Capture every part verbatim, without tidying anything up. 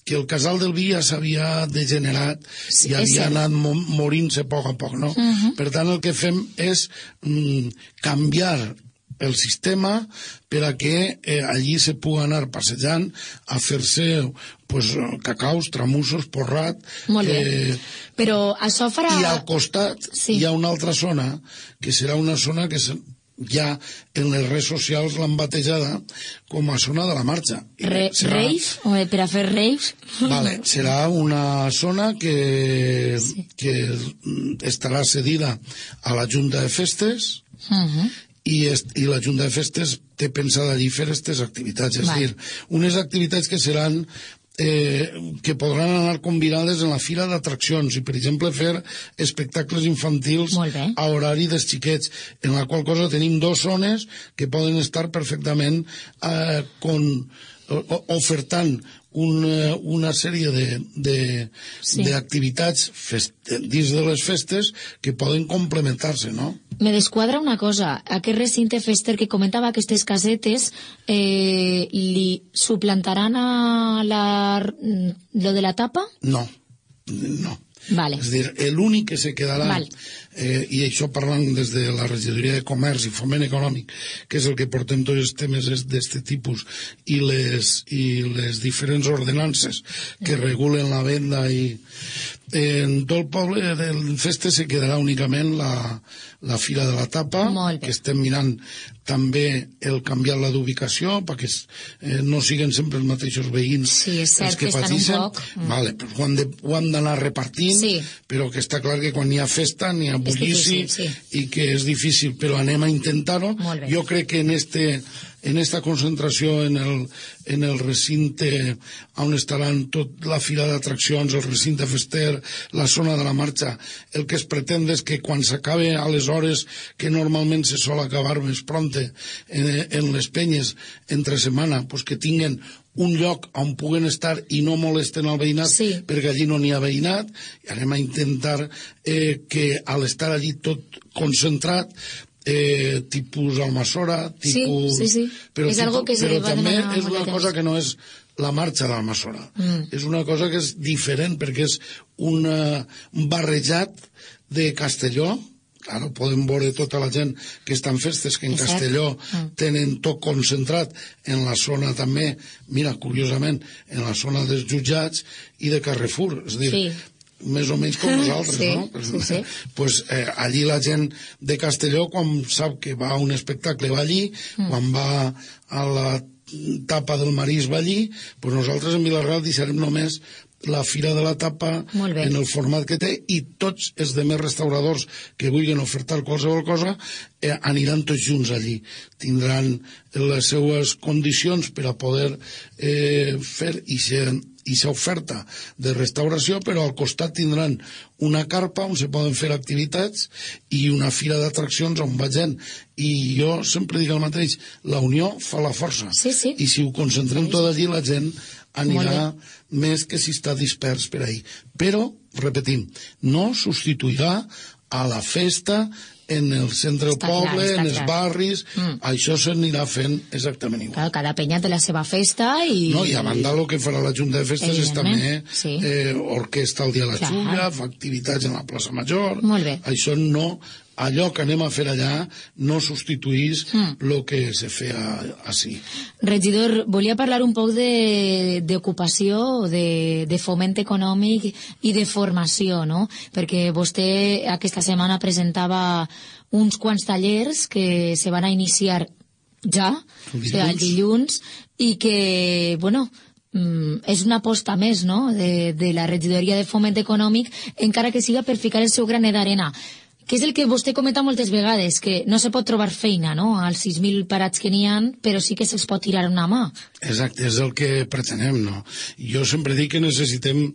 que el casal del vi ja s'havia degenerat Sí, i és havia cert. anat mo- morint-se a poc a poc, no? Mhm. Per tant, el que fem és mm, canviar el sistema per a que eh, allí se pugui anar passejant a fer-se pues, cacaus, tramussos, porrat. Molt bé. Eh, Però això farà... I al costat Sí. hi ha una altra zona, que serà una zona que se, ja en les redes socials l'han batejada com a zona de la marxa. I Re, serà- Reis? O per a fer reis? Vale, serà una zona que, Sí. que estarà cedida a la Junta de Festes Mhm. i, est, i la Junta de Festes té pensada allí fer aquestes activitats. És a Vale. dir, unes activitats que seran eh, que podran anar combinades en la fira d'atraccions i, per exemple, fer espectacles infantils Molt bé. a horari dels xiquets, en la qual cosa tenim dues zones que poden estar perfectament eh, con, o, ofertant una, una sèrie de, de, Sí. d'activitats fest, dins de les festes que poden complementar-se, no? Me desquadra una cosa. Aquest recinte fester que comentava, aquestes casetes, eh, li suplantaran a la, lo de la tapa? No, no. Vale. És a dir, l'únic que se quedarà, Val. eh, i això parlant des de la regidoria de Comerç i Foment Econòmic, que és el que portem tots els temes d'aquest tipus, i les, i les diferents ordenances que regulen la venda i en tot el poble del feste se quedarà únicament la, la Fira de la Tapa, Molt bé. que estem mirant també el canviar la d'ubicació perquè eh, no siguen sempre els mateixos veïns Sí, és cert els que que estan un patixen. poc, mm. Vale, però ho han de- ho han d'anar repartint, Sí. però que està clar que quan hi ha festa n'hi ha bullici difícil, sí. i que és difícil, però anem a intentar-ho. Molt bé. Jo crec que en este en esta concentració en el, en el recinte on estaran tot la fira d'atraccions, el recinte fester, la zona de la marxa, el que es pretén és que quan s'acabe a les hores que normalment se sol acabar més prompte en, en les penyes entre setmana, pues que tinguen un lloc on puguen estar i no molesten al veïnat, Sí. perquè allí no n'hi ha veïnat, i anem a intentar eh, que a l'estar allí tot concentrat, eh, tipus Almassora, tipus... Sí, sí, sí. Però, És algo que se però va també demanar és molt una de cosa temps. que no és la marxa d'Almassora. Mm. És una cosa que és diferent, perquè és una, un barrejat de Castelló. Claro, podem veure tota la gent que estan festes, que en És cert. Castelló Mm. tenen tot concentrat en la zona també, mira, curiosament, en la zona dels jutjats i de Carrefour. És a dir, Sí. més o menys com nosaltres, Sí, no? sí, sí. Pues, eh, allí la gent de Castelló, quan sap que va a un espectacle, va allí, mm. quan va a la tapa del Marís va allí, pues nosaltres en Vilareal deixarem només la Fira de la Tapa Molt bé. en el format que té, i tots els demés restauradors que vulguin ofertar qualsevol cosa eh, aniran tots junts allí. Tindran les seues condicions per a poder eh, fer i ser i s'oferta de restauració, però al costat tindran una carpa on se poden fer activitats i una fira d'atraccions on va gent. I jo sempre dic el mateix, la unió fa la força. Sí, sí. I si ho concentrem tot allí, la gent anirà Molt més que si està dispers per ahí. Però, repetim, no substituirà a la festa en el centre del Està clar, poble, està en els clar. barris, Mm. això s'anirà fent exactament igual. Claro, cada penya té la seva festa i... No, i a banda el que farà la Junta de Festes és també Evidentment, sí. eh, orquestra el dia de la Clar. Xulla, fa activitats en la plaça Major. Molt bé. Això no, allò que anem a fer allà no substituís Mm. el que se feia així. Regidor, volia parlar un poc de- d'ocupació, de, de foment econòmic i de formació, no? Perquè vostè aquesta setmana presentava uns quants tallers que se van a iniciar ja, o sigui, el dilluns, i que, bueno, mm, és una aposta més, no?, de, de la regidoria de foment econòmic, encara que siga per ficar el seu granet d'arena. Que és el que vostè comenta moltes vegades, que no se pot trobar feina, no?, als sis mil parats que n'hi ha, però sí que se'ls pot tirar una mà. Exacte, és el que pretenem, no? Jo sempre dic que necessitem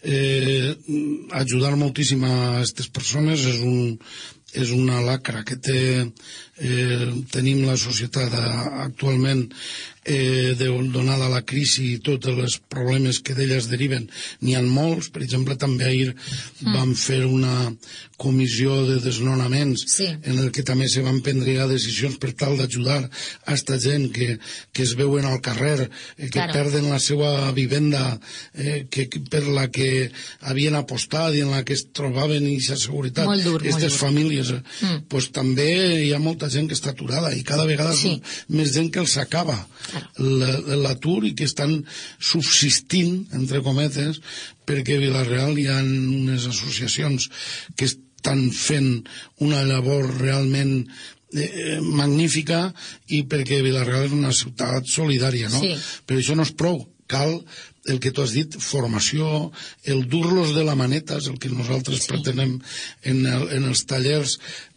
eh, ajudar moltíssim a aquestes persones, és un és una lacra que té, eh, tenim la societat actualment eh, de, donada la crisi i tots els problemes que d'elles deriven, n'hi ha molts. Per exemple, també ahir mm. vam fer una comissió de desnonaments sí. en el que també se van prendre decisions per tal d'ajudar a esta gent que, que es veuen al carrer, eh, que claro. perden la seva vivenda eh, que, per la que havien apostat i en la que es trobaven i aquesta seguretat. Aquestes famílies, eh, mm. pues, també hi ha molta gent que està aturada i cada vegada sí. més gent que els acaba claro. l'atur i que estan subsistint, entre cometes, perquè a Vila-real hi ha unes associacions que estan fent una labor realment eh, magnífica i perquè Vila-real és una ciutat solidària, no? Sí. Però això no és prou. Cal el que tu has dit, formació, el dur-los de la maneta, és el que nosaltres sí. pretenem en, el, en els tallers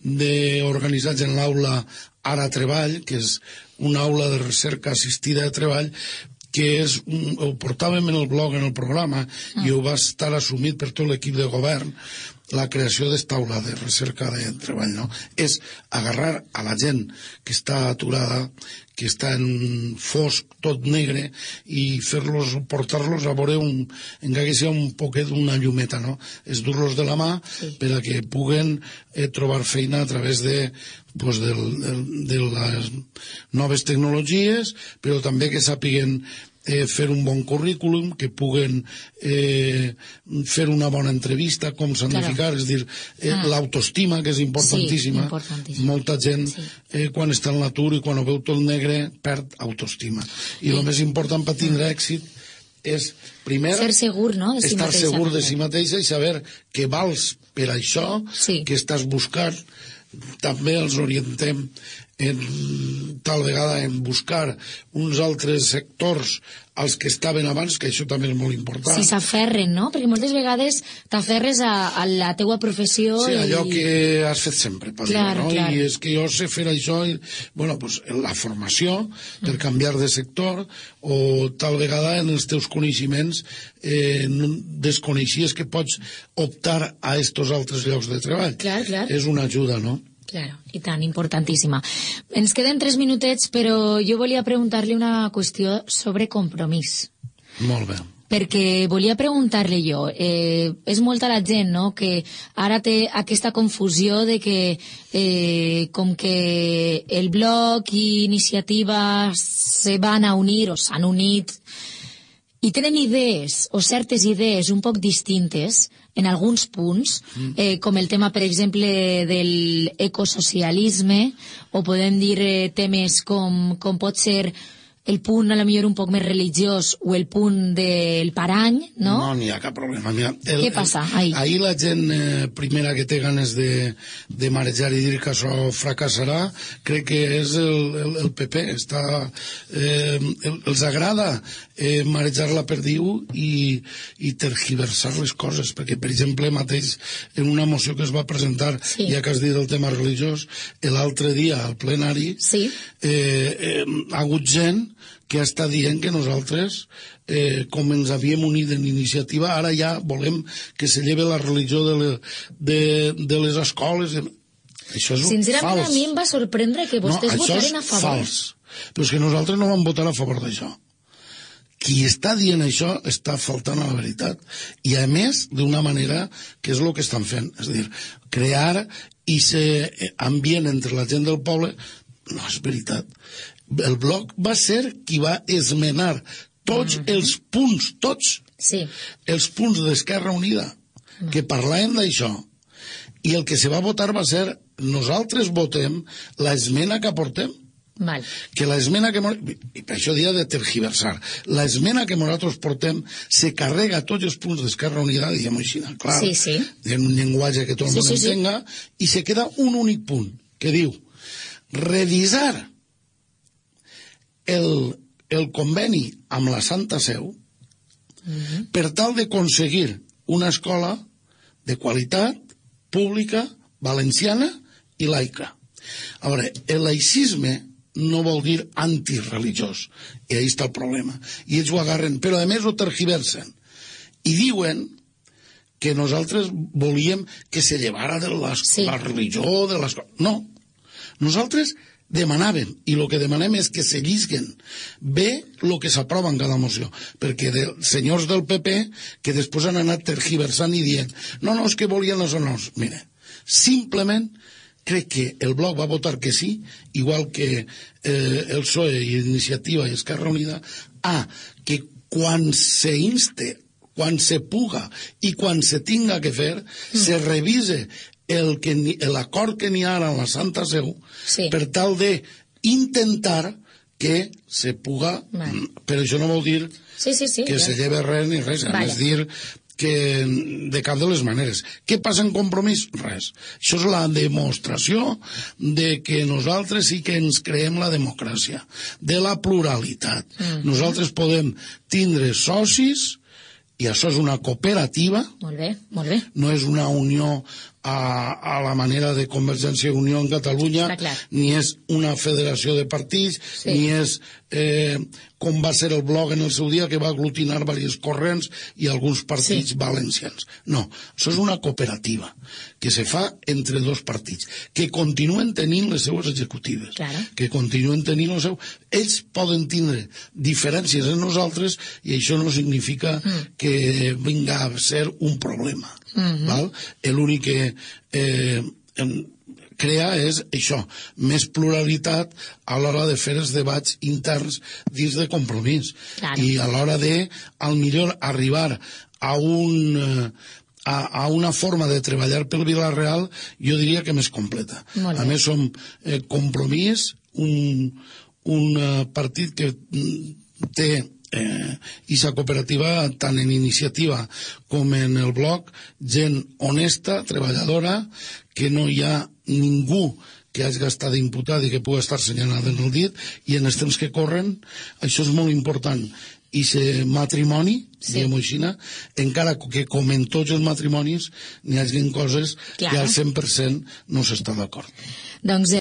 de, organitzats en l'aula Ara Treball, que és una aula de recerca assistida de treball, que és un, ho portàvem en el blog, en el programa, mm. i ho va estar assumit per tot l'equip de govern, la creació d'esta aula de recerca de treball, no? És agarrar a la gent que està aturada, que està en fosc, tot negre, i fer-los, portar-los a veure un, encara que sigui un poquet d'una llumeta, no? És dur-los de la mà sí. per a que puguen eh, trobar feina a través de pues, del, del, de les noves tecnologies, però també que sàpiguen Eh, fer un bon currículum, que puguen eh, fer una bona entrevista, com s'han claro. de ficar, és dir, eh, ah. l'autoestima, que és importantíssima. Sí, importantíssima. Molta gent, sí. eh, quan està en l'atur i quan ho veu tot negre, perd autoestima. I el sí. més important per tindre èxit és, primer, ser segur, no? de si estar mateixa, segur de si mateixa i saber que vals per això sí. que estàs buscant. També els orientem en, tal vegada en buscar uns altres sectors als que estaven abans, que això també és molt important. Si s'aferren, no? Perquè moltes vegades t'aferres a, a la teua professió sí, i... allò que has fet sempre, per clar, dir, no? Clar. I és que jo sé fer això i, bueno, pues, la formació per canviar de sector o tal vegada en els teus coneixements eh, desconeixies que pots optar a estos altres llocs de treball. Clar, clar. És una ajuda, no? Claro, i tant, importantíssima. Ens queden tres minutets, però jo volia preguntar-li una qüestió sobre compromís. Molt bé. Perquè volia preguntar-li jo, eh, és molta la gent, no?, que ara té aquesta confusió de que eh, com que el bloc i iniciativa se van a unir o s'han unit i tenen idees o certes idees un poc distintes en alguns punts, eh, com el tema, per exemple, del ecosocialisme, o podem dir eh, temes com, com pot ser el punt, a la millor, un poc més religiós o el punt del parany, no? No, n'hi ha cap problema. Mira, el, què passa ahí? Ahir la gent eh, primera que té ganes de, de marejar i dir que això fracassarà, crec que és el, el, el P P. Està, eh, el, els agrada eh, marejar la perdiu i, i tergiversar les coses, perquè, per exemple, mateix en una moció que es va presentar, sí. ja que has dit el tema religiós, l'altre dia al plenari, sí. eh, eh, ha hagut gent que està dient que nosaltres, eh, com ens havíem unit en iniciativa, ara ja volem que se lleve la religió de, le, de, de les escoles. Això és sincerament, fals. A mi em va sorprendre que vostès no, votaren a favor. Fals. Però és que nosaltres no vam votar a favor d'això. Qui està dient això està faltant a la veritat. I a més, d'una manera que és el que estan fent. És a dir, crear i ser ambient entre la gent del poble no és veritat. El bloc va ser qui va esmenar tots mm-hmm. els punts, tots, sí. els punts d'Esquerra Unida, mm. que parlaven d'això. I el que se va votar va ser, nosaltres votem l'esmena que aportem. Val. Que l'esmena que... I per això dia de tergiversar. L'esmena que nosaltres portem se carrega tots els punts d'Esquerra Unida, diguem-ho així, clar, sí, sí. en un llenguatge que tot el sí, món sí, entenga, sí. i se queda un únic punt, que diu revisar El, el conveni amb la Santa Seu uh-huh. per tal d'aconseguir una escola de qualitat, pública, valenciana i laica. A veure, el laïcisme no vol dir antireligiós, i ahí està el problema. I ells ho agarren, però a més ho tergiversen. I diuen que nosaltres volíem que se llevara de la, sí. la religió de l'escola. No, nosaltres demanàvem, i el que demanem és que se llisguen bé el que s'aprova en cada moció, perquè de senyors del P P que després han anat tergiversant i dient no, no, és que volien els honors. Mira, simplement crec que el Bloc va votar que sí, igual que eh, el P S O E i Iniciativa i Esquerra Unida, a que quan se inste, quan se puga i quan se tinga que fer, mm. se revise l'acord que n'hi ha ara en la Santa Seu, sí. per tal de intentar que se puga, vale. Però això no vol dir sí, sí, sí, que ja. se lleve res ni res, vale. És dir que de cap de les maneres. Què passa en Compromís? Res. Això és la demostració de que nosaltres sí que ens creem la democràcia, de la pluralitat. Mm-hmm. Nosaltres podem tindre socis i això és una cooperativa. Molt bé, molt bé. No és una unió a, a la manera de Convergència i Unió en Catalunya, ni és una federació de partits, sí. ni és eh, com va ser el Bloc en el seu dia, que va aglutinar diversos corrents i alguns partits sí. valencians. No, això és una cooperativa que se fa entre dos partits, que continuen tenint les seues executives, claro. que continuen tenint el seu... Ells poden tindre diferències en nosaltres i això no significa mm. que vinga a ser un problema. Mm-hmm. Val? L'únic que eh, crea és això, més pluralitat a l'hora de fer els debats interns dins de Compromís. Claro. I a l'hora de, al millor, arribar a un... A, a una forma de treballar pel Vila-real, jo diria que més completa. A més, som eh, Compromís, un, un uh, partit que té eh, i sa cooperativa tant en Iniciativa com en el Bloc, gent honesta, treballadora, que no hi ha ningú que hagi estat imputat i que pugui estar assenyalat en el dit, i en els temps que corren això és molt important. I se matrimoni, sí. diguem-ho així, encara que com en tots els matrimonis n'hi hagi coses claro. que al cent per cent no s'està d'acord. Doncs